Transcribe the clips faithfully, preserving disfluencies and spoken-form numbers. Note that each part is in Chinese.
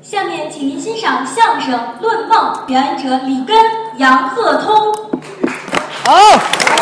下面请您欣赏相声《论梦》，表演者李根、杨鹤通。 好。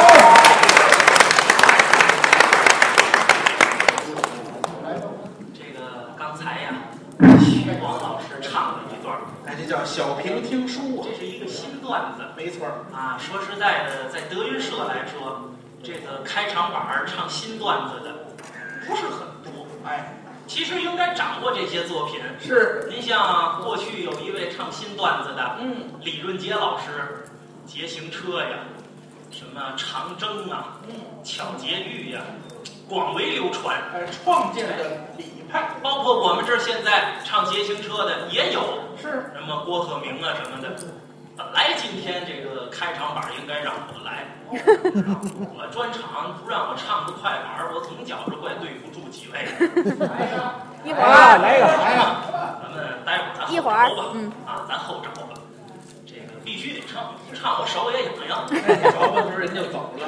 这个刚才呀，徐广老师唱了一段， 哎，这叫小评听书啊。 这是一个新段子， 没错啊。说实在的，在德云社来说，这个开场板唱新段子的不是很多。 哎。 其实应该掌握这些作品。 是， 您像过去有一位唱新段子的， 嗯， 李润杰老师，捷行车呀，什么长征啊， 嗯， 巧捷玉呀，广为流传。 哎，创建的礼派， 包括我们这儿现在唱捷行车的也有， 是什么郭鹤鸣啊什么的。本来今天这个开场板应该让我来，我专场不让我唱个快板，我总觉着怪对不住几位。 来个， 一会儿来一个，来一个， 咱们待会儿咱一会儿吧， 嗯啊，咱后找吧。这个必须得唱，不唱我手也痒痒。 找半时人就走了，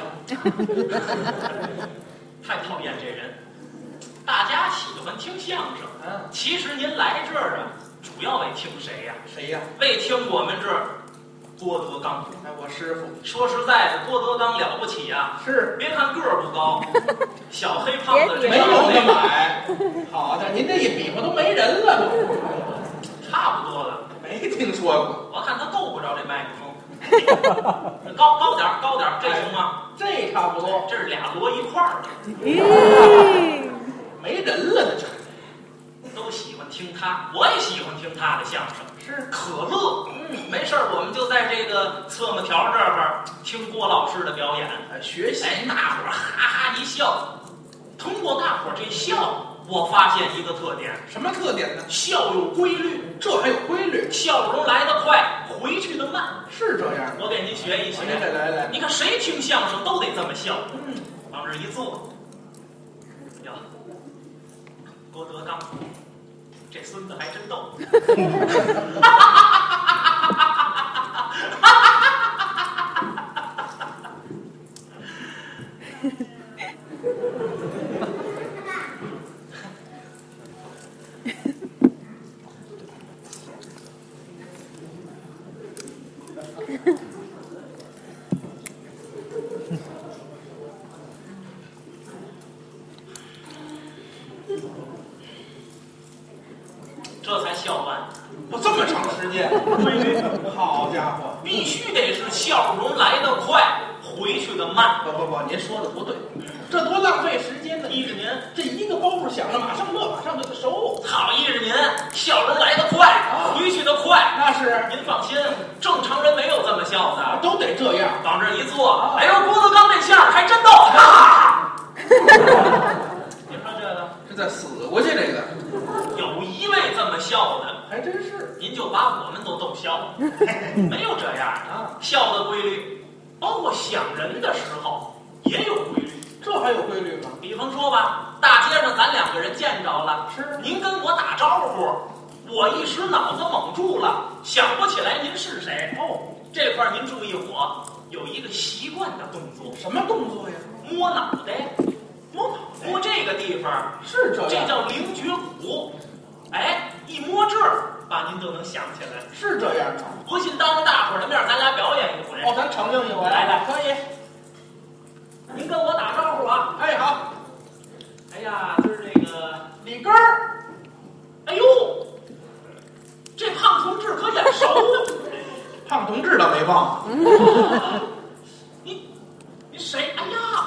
太讨厌这人。大家喜欢听相声， 嗯， 其实您来这儿啊，主要为听谁呀？ 谁呀？ 为听我们这儿。郭德纲， 哎，我师傅。 说实在的，郭德纲了不起呀、啊！ 是， 别看个儿不高，小黑胖子没有那么矮。好的，您这一比划都没人了， 差不多了。 没听说过。 我看他够不着这麦克风，高高点高点这行吗？ 这差不多。 这是俩摞一块儿的。 嗯， 没人了，这都喜欢听他，我也喜欢听他的相声。 是可乐，嗯，没事儿，我们就在这个侧幕条这儿听郭老师的表演， 哎，学习。 哎，大伙儿哈哈一笑。通过大伙儿这笑，我发现一个特点。 什么特点呢？ 笑有规律， 这还有规律。 笑容来得快，回去的慢， 是这样。 我给您学一学。 您来来来， 你看谁听相声都得这么笑。 嗯， 往这一坐，哟，郭德纲。这孙子还真逗，这才笑完。 我这么长时间，好家伙， 必须得是笑容来得快，回去的慢。 不不不，您说的不对，这多浪费时间呢！ 依着您， 这一个包袱响了，马上乐，马上就得收。 好，依着您，笑容来得快，回去的快。 那是， 您放心，正常人没有这么笑的， 都得这样。 往这一坐，哎呦，郭德纲这相还真逗，哈哈。您说这个， 这再死过去这个。 有一位这么笑的， 还真是， 您就把我们都逗笑了。没有这样啊，笑的规律，包括想人的时候也有规律。 这还有规律吗？ 比方说吧，大街上咱两个人见着了， 是您跟我打招呼，我一时脑子蒙住了，想不起来您是谁。哦，这块您注意，我有一个习惯的动作。 什么动作呀？ 摸脑袋， 摸脑袋， 摸这个地方是这样， 这叫灵觉骨。哎，一摸这儿，把您就能想起来。 是这样的。 不信当着大伙儿的面，咱俩表演一回。 哦，咱承认一回。 来来， 可以。 您跟我打招呼啊！ 哎，好。 哎呀，就是这个李根儿。 哎呦，这胖同志可眼熟。 胖同志倒没忘。 你你谁？哎呀，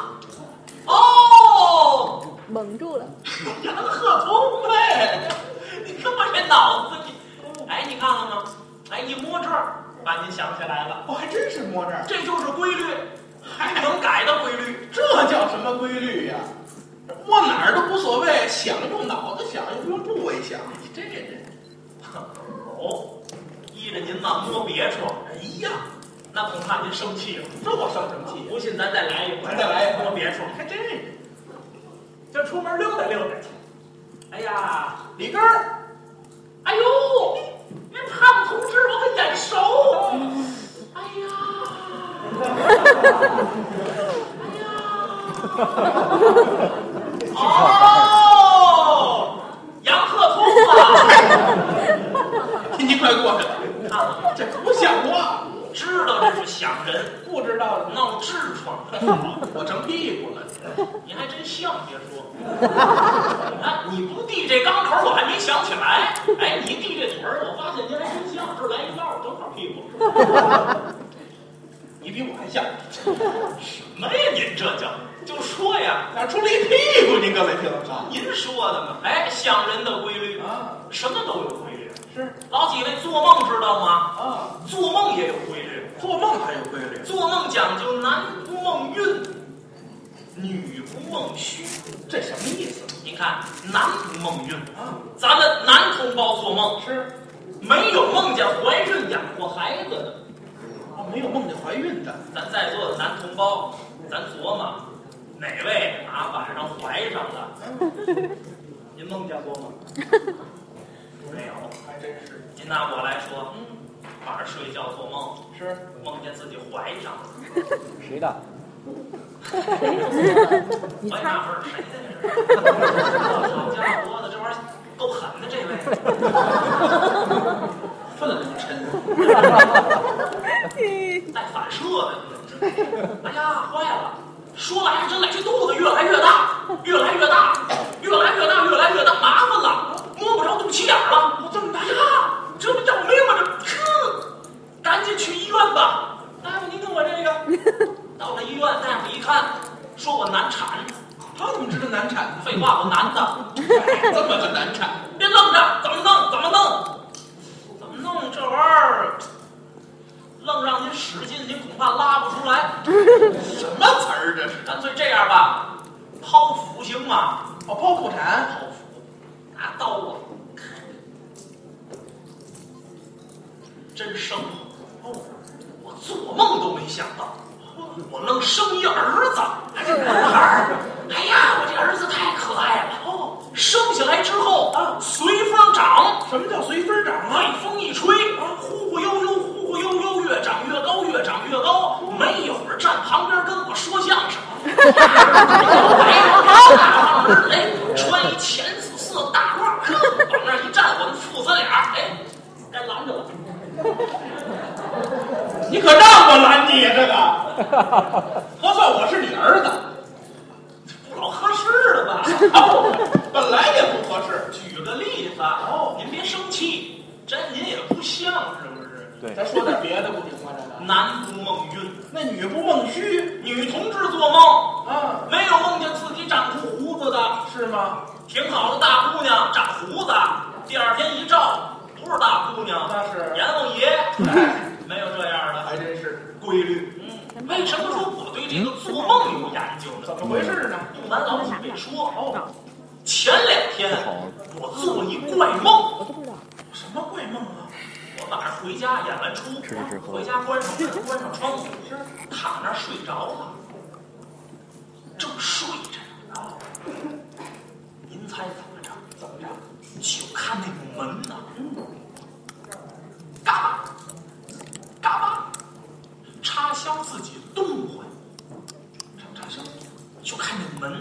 哦， 蒙住了。 杨鹤通呗！你看我这脑子，你哎，你看了吗？哎，一摸这儿，把您想起来了。 哦，还真是摸这儿。 这就是规律，还能改的规律。 这叫什么规律呀？摸哪儿都无所谓，想用脑子想，又不用部位想。你这人， 哦，依着您嘛摸别处。 哎呀， 那恐怕您生气了。 这我生什么气？ 不信咱再来一回， 咱再来一回摸别处。 还真是。 就出门溜达溜达去。哎呀， 李根儿， 哎呦，那胖同志我可眼熟。哎呀，哎呀，哦，杨鹤通啊。 人， 不知道闹痔疮， 我成屁股了。 你还真像，别说。啊，你不递这钢口，我还没想起来。哎，你递这腿儿，我发现您还真像，这儿来一道，正好屁股。 你比我还像。 什么呀？您这叫就说呀， 哪出了一屁股？您各位听着， 您说的嘛。哎，像人的规律啊， 什么都有规律。 是， 老几位做梦知道吗？ 啊， 做梦也有规律。 做梦还有规律。 做梦讲究男不梦孕，女不梦虚。 这什么意思？ 你看，男不梦孕啊， 咱们男同胞做梦是没有梦见怀孕养活孩子的。 哦，没有梦见怀孕的。 咱在座的男同胞，咱琢磨哪位啊晚上怀上了？您梦见过吗？没有， 还真是。 您拿我来说，嗯，晚上睡觉做梦是梦见自己怀上了。 谁的？ 我也纳闷儿，谁的这是？好家伙的，这玩意儿够狠的，这位分了那么沉。 带反射的，哎呀，坏了！说来真来，这肚子越来越大，越来越大，越来越大，越来越大，麻烦了，摸不着肚脐眼了。我这么大呀，这不要命吗？这，哼，赶紧去医院吧。大夫，您看我这个，到了医院，大夫一看，说我难产。 他怎么知道难产呢？ 废话，我男的， 这么个难产， 别愣着，怎么弄？怎么弄？怎么弄？这玩意儿。愣让您使劲，您恐怕拉不出来。 什么词儿这是？ 干脆这样吧，剖腹行吗？ 哦，剖腹产， 剖腹，拿刀啊，真生哦！我做梦都没想到，我能生一儿子，还是男孩儿。哎呀，我这儿子太可爱了哦！生下来之后啊，随风长。 什么叫随风长啊？ 海风一吹啊，忽忽悠悠，忽忽悠悠，越长越高，越长越高。没一会儿站旁边跟我说相声，哎，穿一浅紫色大褂，往那一站，我们父子俩，哎，该拦着了。 你可让我拦你呀，这个，合算我是你儿子， 不老合适了吧？ 哦，本来也不合适。 举个例子哦，您别生气，这您也不像，是不是？ 对， 咱说点别的不行吗？这个男不梦孕， 那女不梦虚女同志做梦啊， 没有梦见自己长出胡子的， 是吗？ 挺好的大姑娘长胡子，第二天一照，不是大姑娘， 那是阎王爷， 哎， 没有这样的， 还真是规律。嗯，为什么说我对这个做梦有研究呢？ 怎么回事呢？ 不瞒老几位说，哦，前两天我做一怪梦， 什么怪梦啊？ 我晚上回家演完出，回家关上门，关上窗户，躺那儿睡着了，正睡着呢。您猜怎么着？怎么着？就看那个门呢，嘎巴，嘎巴，插销自己动唤，插插销，就看那门，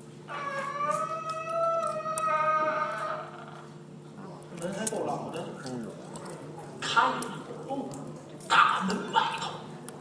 门还够老的。 开了，哦，大门外头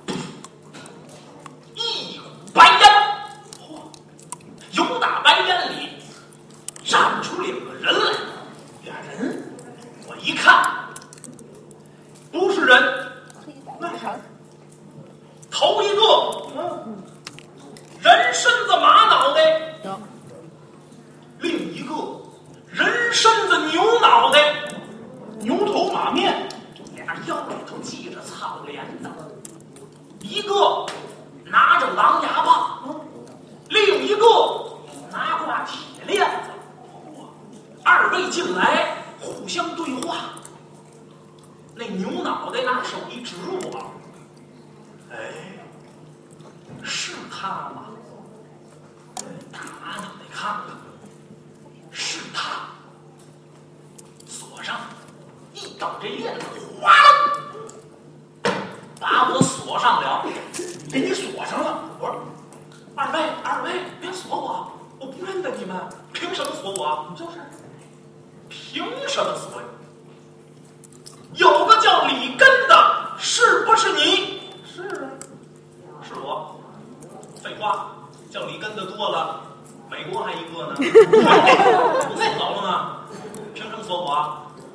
一股白烟，嚯，由打白烟里站出两个人来， 俩人， 我一看，不是人， 那啥， 头一个嗯， 人身子马脑袋，另一个人身子牛脑袋， 牛头马面， 俩腰里头系着草帘子，一个拿着狼牙棒，另一个拿挂铁链子。二位进来互相对话，那牛脑袋拿手一指我，哎，是他吗？大马脑袋看看，是他。锁上，一抖这链子，哗啦，把我锁上了， 给你锁上了。 我说，二位，二位，别锁我，我不认得你们，凭什么锁我？ 你就是， 凭什么锁你？有个叫里根的，是不是你？ 是啊，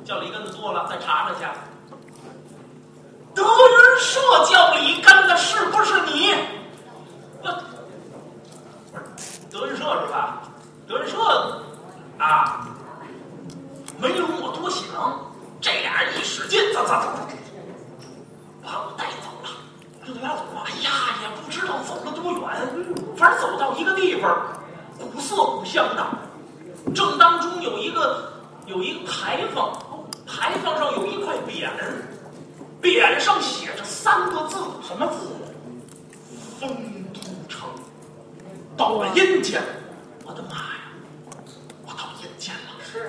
叫李根子坐了，再查查去。德云社叫李根的是不是你？不，不是德云社是吧？德云社啊，没容我多想，这俩人一使劲，走走走，把我带走了。我就要走了，哎呀，也不知道走了多远，反正走到一个地方，古色古香的。正当中有一个有一个牌坊，牌坊上有一块匾，匾上写着三个字，什么字？丰都城。到了阴间，我的妈呀！我到阴间了，是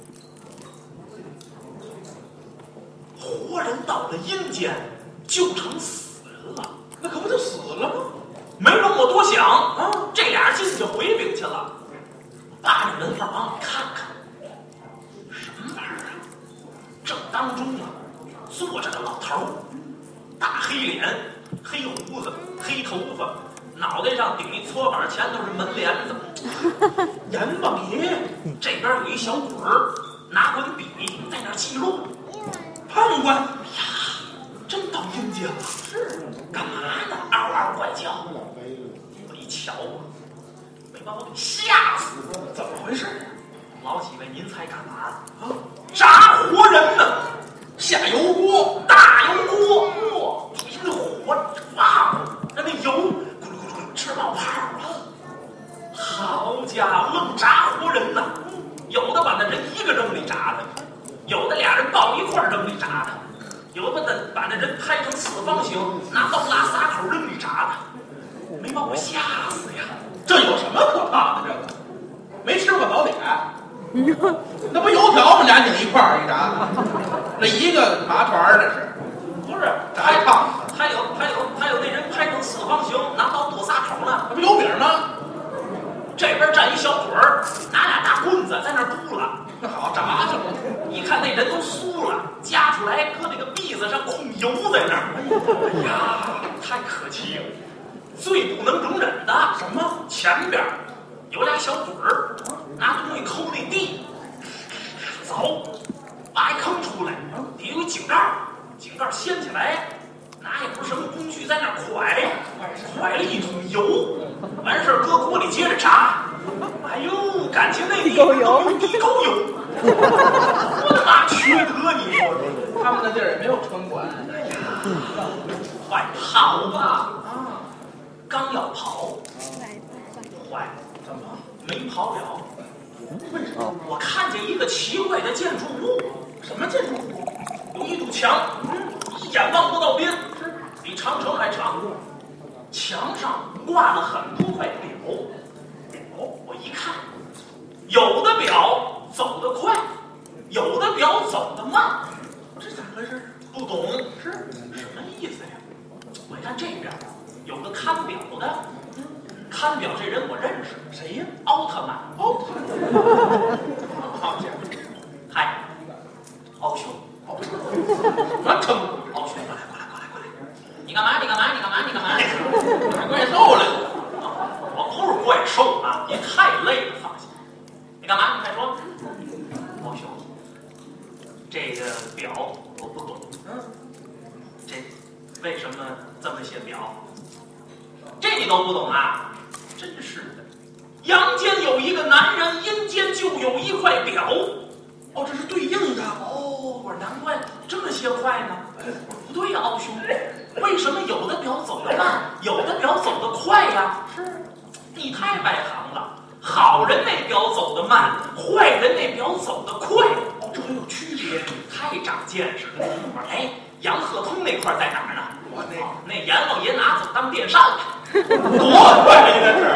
活人到了阴间就成死人了， 那可不就死了吗？ 没容我多想啊，这俩人进去回禀去了。扒着门缝往里看看，什么玩意儿啊？正当中啊，坐着个老头儿，大黑脸、黑胡子、黑头发，脑袋上顶一搓板，前头是门帘子。阎王爷这边有一小鬼儿，拿滚笔在那儿记录。判官，哎呀，真到阴间了，是干嘛呢？嗷嗷怪叫。我一瞧啊，没把我给吓死了！怎么回事？老几位，您猜干嘛啊？炸活人呢！下油锅，大油锅，哇，那火哇，那那油咕噜咕噜直冒泡了。好家伙，愣炸活人呢！有的把那人一个扔里炸的，有的俩人抱一块扔里炸的，有的把那人拍成四方形，拿刀拉撒口扔里炸的，没把我吓死呀！ 这有什么可怕的？这个没吃过早点，那不油条吗？俩拧一块儿一炸，那一个麻团那是， 不是炸一胖子。 还有还有还有那人拍成四方形，拿刀剁仨口呢， 那不油饼吗？ 这边站一小鬼儿，拿俩大棍子在那儿嘟了。 那好炸去了。 你看那人都酥了，夹出来搁那个篦子上控油在那儿。哎呀，太可气了！最不能容忍的什么？前边有俩小鬼儿，拿东西抠那地，走，挖一坑出来，底下有井盖，井盖掀起来，拿也不是什么工具在那儿蒯，蒯了一桶油，完事儿搁锅里接着炸。哎呦，感情那地方都有地沟油，我的妈，缺德你说说， 他们那地儿也没有城管。 哎呀，快跑吧！啊，刚要跑，坏了，怎么没跑了？为什么？我看见一个奇怪的建筑物。什么建筑物？有一堵墙，嗯，一眼望不到边，比长城还长。墙上挂了很多块表，表我一看，有的表走得快，有的表走得慢，这怎么回事？不懂是什么意思呀？我一看这边有个看表的，看表这人我认识，谁呀？奥特曼，奥特曼，好家伙！嗨，奥兄，奥兄，什称呼？奥兄，过来，过来，过来，过来！你干嘛？你干嘛？你干嘛？你干嘛？怪兽来了！我不是怪兽啊，您太累了，放心。你干嘛？你快说。奥兄，这个表我不懂，嗯，这为什么这么些表？这你都不懂啊？真是的，阳间有一个男人，阴间就有一块表。哦，这是对应的。哦，我说难怪这么些块呢。不对呀，奥兄，为什么有的表走得慢，有的表走得快呀？是，你太外行了。好人那表走得慢，坏人那表走得快。哦，这还有区别？太长见识了。我说，哎，杨鹤通那块在哪儿呢？我那那阎王爷拿走当电扇了，多快呀！这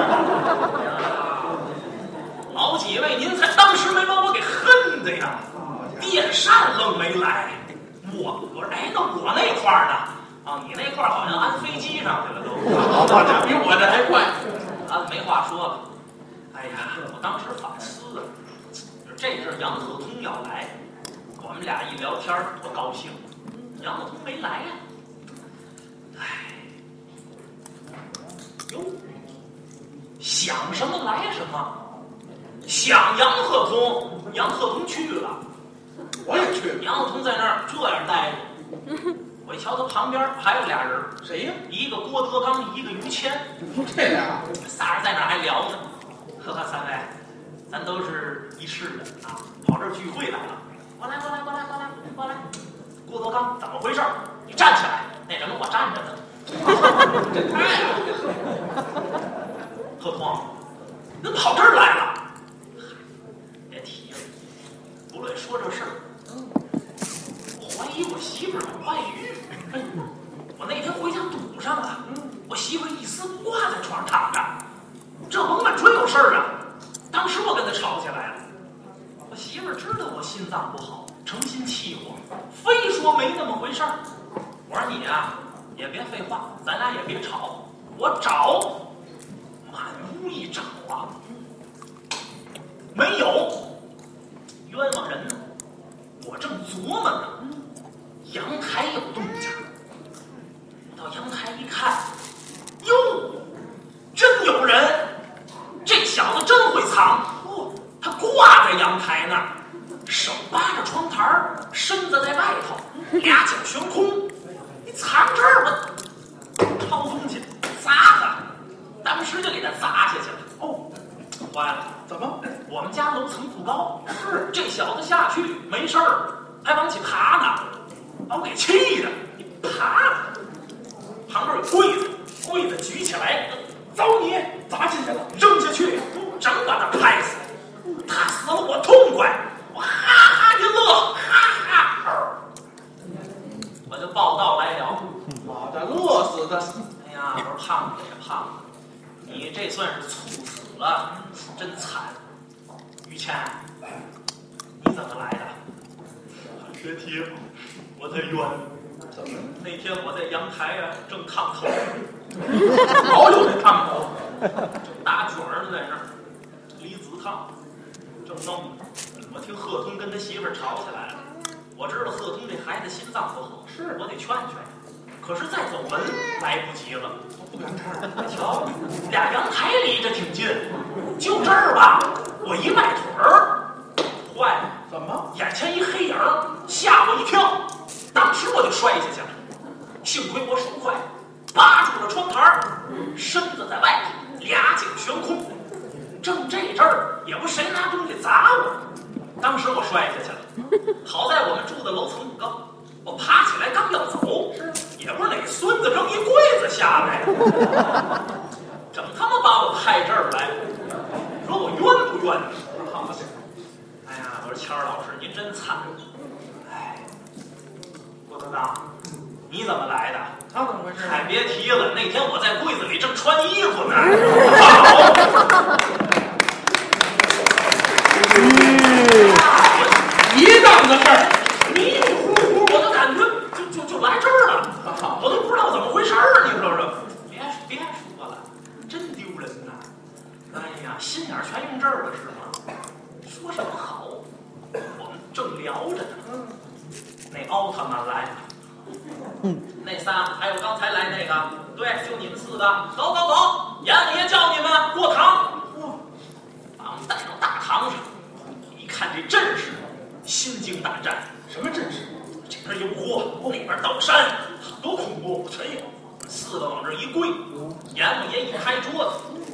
是。老几位，您才当时没把我给恨的呀！电扇愣没来，我我说，哎，那我那块呢？啊，你那块好像安飞机上去了都， 这比我这还快。 啊，没话说了。哎呀，我当时反思啊，这阵杨鹤通要来，我们俩一聊天多高兴。杨鹤通没来呀、啊，哎，哟，想什么来什么，想杨鹤通，杨鹤通去了， 我也去。 杨晓彤在那儿这样待着，我一瞧他旁边还有俩人， 谁呀？ 一个郭德纲，一个于谦， 这俩仨人在那儿还聊呢。呵呵，三位，咱都是一市的啊，跑这儿聚会来了。过来，过来，过来，过来，过来。郭德纲，怎么回事？你站起来。那人我站着呢。 这太呀！ 何况，恁跑这儿来了？别提了，不论说这事儿，我怀疑我媳妇儿有外遇。我那天回家堵上了，我媳妇儿一丝不挂在床上躺着，这甭问准有事儿啊！当时我跟她吵起来了，我媳妇儿知道我心脏不好，诚心气我，非说没那么回事儿。我说你啊，也别废话，咱俩也别吵，我找。满屋一找啊，没有，冤枉人呢！我正琢磨呢，阳台有动静，到阳台一看，哟，真有人！这小子真会藏，哦，他挂在阳台那儿，手扒着窗台，身子在外头，俩脚悬空。你藏这儿吧，掏东西砸他。当时就给他砸下去了。哦，坏了！ 怎么？ 我们家楼层不高，是这小子下去没事儿，还往起爬呢，把我给气的。你爬！旁边有柜子，柜子举起来，走你，砸进去了，扔下去，整把他拍死。他死了，我痛快，我哈哈一乐，哈哈。我就报道来了。 啊，这乐死他！ 哎呀，我说胖子也胖子。你这算是猝死了，真惨！于谦，你怎么来的？别提了，我太冤了。 怎么？ 那天我在阳台啊，正烫头， 老有这烫头， 正打卷儿呢，在那儿离子烫，正弄。我听贺通跟他媳妇儿吵起来了。我知道贺通这孩子心脏不好，是我得劝劝。可是再走门来不及了， 我不敢这儿。 瞧，俩阳台离着挺近，就这儿吧。我一迈腿儿，坏了， 怎么？ 眼前一黑影儿，吓我一跳，当时我就摔下去了。幸亏我手快，扒住了窗台，身子在外头，俩脚悬空。正这阵儿，也不谁拿东西砸我，当时我摔下去了。好在我们住的楼层不高。我爬起来刚要走，也不是哪孙子扔一柜子下来，整他妈把我派这儿来，说我冤不冤？我说好些，哎呀，我说谦儿老师您真惨，哎，郭德纲，你怎么来的？ 他怎么回事？ 哎，别提了，那天我在柜子里正穿衣服呢，好， 一档子事儿。 迷迷糊糊，我就感觉就就就来这儿了，我都不知道怎么回事儿，你说说？别别说了，真丢人呐！哎呀，心眼全用这儿了是吗？说什么好？我们正聊着呢，那奥特曼来了，那仨还有刚才来那个，对，就你们四个，走走走，阎王爷叫你们过堂。把我们带到大堂上，一看这阵势，心惊胆战。什么阵势？这边有火，那边倒山，好多恐怖全有。四个往这一跪，阎王爷一拍桌子，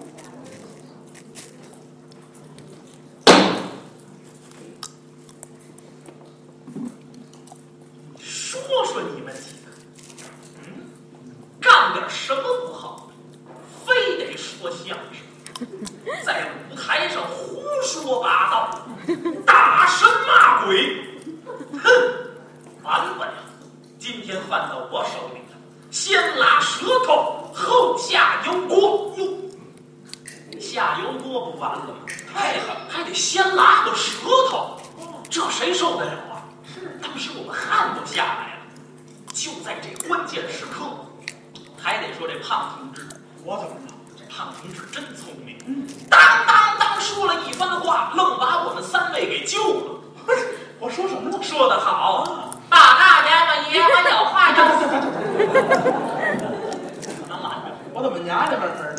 说说你们几个，嗯，干点什么不好，非得说相声，在舞台上胡说八道，打神骂鬼。哼，完了呀！今天犯到我手里了，先拉舌头，后下油锅。哟，下油锅不完了吗？还得还得先拉个舌头，这谁受得了啊？是，当时我们汗都下来了。就在这关键时刻，还得说这胖同志，我怎么了？这胖同志真聪明，当当当说了一番话，愣把我们三位给救了。我说什么了？说得好，大大阎王爷，我有话要说。可能拦着我怎么娘家门门的？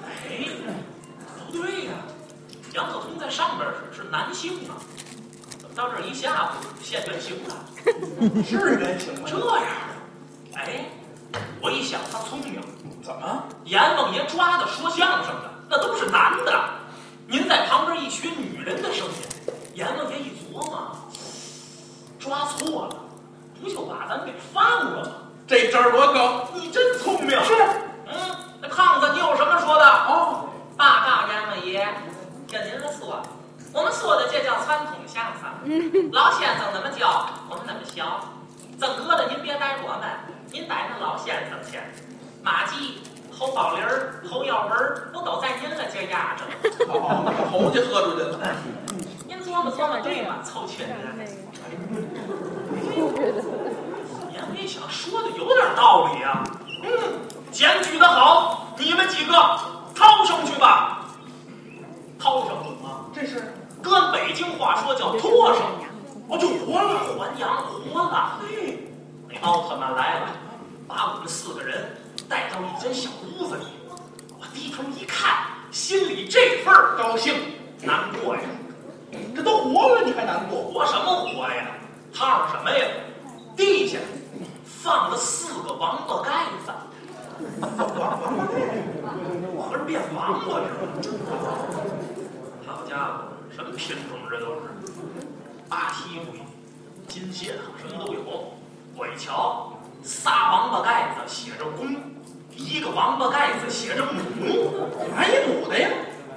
哎，不对呀、杨晓彤在上边是是男性啊，怎么到这儿一下午现原形了， 是原形吗？ 这样的，哎，我一想他聪明， 怎么？ 阎王爷抓的说相声的那都是男的，您在旁边一学女人的声音，阎王爷一琢磨，抓错了，不就把咱给放了吗？ 这招多高！ 你真聪明。 是， 嗯，那胖子，你有什么说的？ 哦， 报告阎王爷，听您说，我们说的这叫传统相声，老先生怎么教，我们怎么学。曾哥的您别带我们，您带那老先生去。马季、侯宝林儿、侯耀文不都在您了这压着？ 哦，把侯家喝出去了。 您琢磨琢磨对吗？凑亲人。阎王爷想说的有点道理啊。嗯，检举的好，你们几个掏上去吧。掏上懂吗？ 这是搁按北京话说叫拖上， 哦，就活了， 还阳活了。嘿，那奥特曼来了，把我们四个人带到一间小屋子里。我低头一看，心里这份儿高兴，难过呀。 这都活了，你还难过？ 活什么活呀？套上什么呀？地下放了四个王八盖子。 王王八盖， 合着变王八是吧？好家伙，什么品种这都是，八蹄龟、金线什么都有。我一瞧，仨王八盖子写着公，一个王八盖子写着母， 哪一母的呀？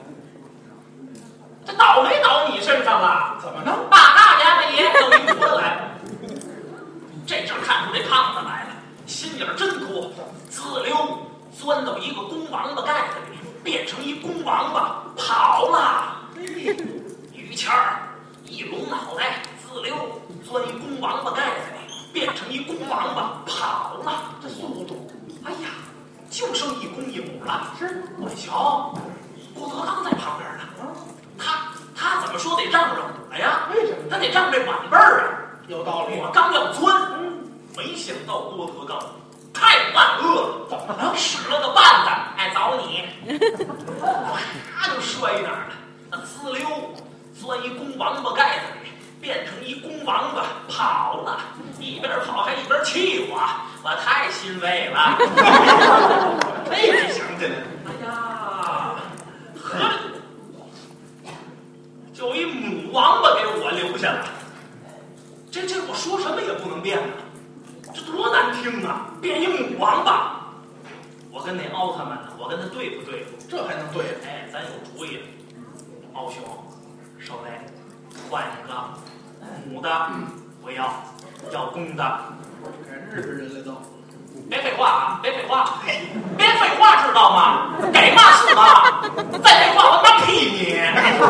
这倒没倒你身上了？ 怎么呢？ 大大爷们也弄一母的来了。这阵看出这胖子来了，心眼真多，滋溜钻到一个公王八盖子里，变成一公王八跑了。于谦儿一拢脑袋，滋溜钻一公王八盖子里，变成一公王八跑了。这速度，哎呀，就剩一公一母了。是，我一瞧，郭德纲在旁边呢。他他怎么说得让让我呀？ 为什么？ 他得让这晚辈儿啊。 有道理。 我刚要钻，没想到郭德纲太万恶了。 怎么了？ 使了个绊子，哎，找你，啪就摔那儿了。那滋溜钻一公王八盖子里，变成一公王八跑了，一边跑还一边气我，我太欣慰了。 这没想起来。 哎呀，合着就一母王八给我留下了。这这我说什么也不能变啊，这多难听啊！变一母王八，我跟那奥特曼呢，我跟他对付对付， 这还能对？ 哎，咱有主意了。奥兄，稍微换一个母的，不要，要公的。 改日本人了都。 别废话啊！别废话！别废话，知道吗？给嘛是嘛，再废话我他妈劈你！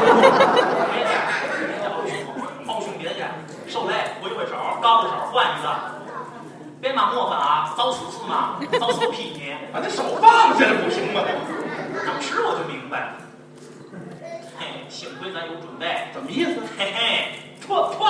奥兄别介，受累，挥挥手，高着手换一个。别骂磨翻啊，遭死是吗？遭死劈你！ 把那手放下来不行吗？ 当时我就明白了，嘿，幸亏咱有准备。 怎么意思？ 嘿嘿，破破。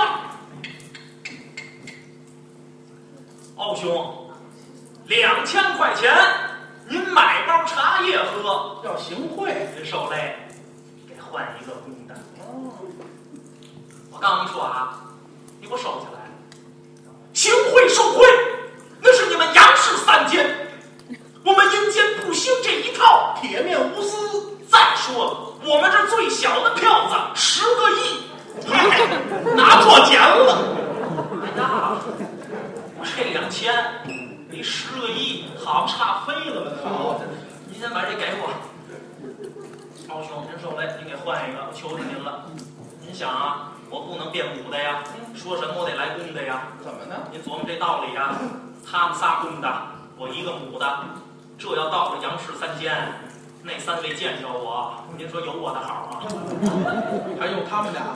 奥兄，两千块钱，您买包茶叶喝。 要行贿， 这受累，给换一个公的。我刚一说啊，你给我收起来。行贿受贿，那是你们杨氏三奸，我们阴间不兴这一套， 铁面无私。 再说了，我们这最小的票子十个亿，拿错钱了。哎呀，这两千比十个亿好差飞了吧？ 好， 您先把这给我。奥兄，您受累，您给换一个，我求求您了。您想啊，我不能变母的呀，说什么我得来公的呀。 怎么呢？ 您琢磨这道理呀。他们仨公的，我一个母的，这要到了杨氏三奸，那三位见着我，您说有我的好吗？ 还用他们俩？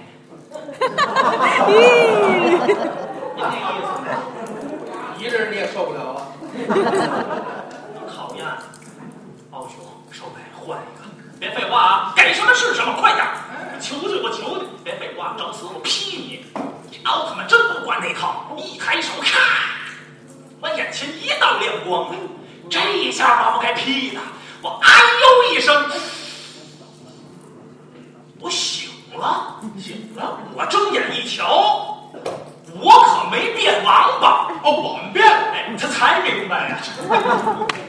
您那意思呢？ 一个人你也受不了啊！ 讨厌，奥兄，受累，换一个。别废话啊！给什么是什么，快点！我求求我求你，别废话，找死我劈你！这奥特曼真不管那套，一抬手，咔，我眼前一道亮光，这一下把我给劈的，我哎呦一声，我醒了，醒了！我睁眼一瞧， 哦，本变，哎，他才明白呀。